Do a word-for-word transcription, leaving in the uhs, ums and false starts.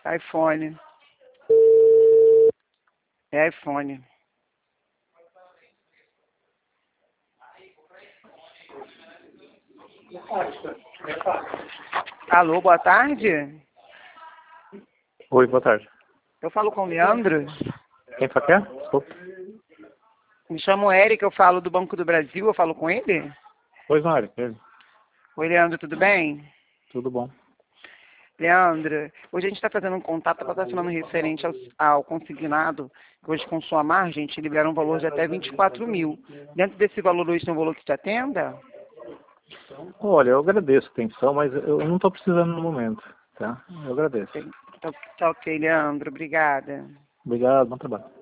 iPhone. É iPhone. Alô, boa tarde. Oi, boa tarde. Eu falo com o Leandro. Quem fala que é? Desculpa. Me chamo Eric, eu falo do Banco do Brasil, eu falo com ele? Pois não, Eric. Ele. Oi, Leandro, tudo bem? Tudo bom. Leandro, hoje a gente está fazendo um contato para estar falando referente ao, ao consignado, que hoje com sua margem te libera um valor de até vinte e quatro mil. Dentro desse valor hoje tem um valor que te atenda? Olha, eu agradeço a atenção, mas eu não estou precisando no momento, tá? Eu agradeço. Tá, tá ok, Leandro, obrigada. Obrigado, bom trabalho.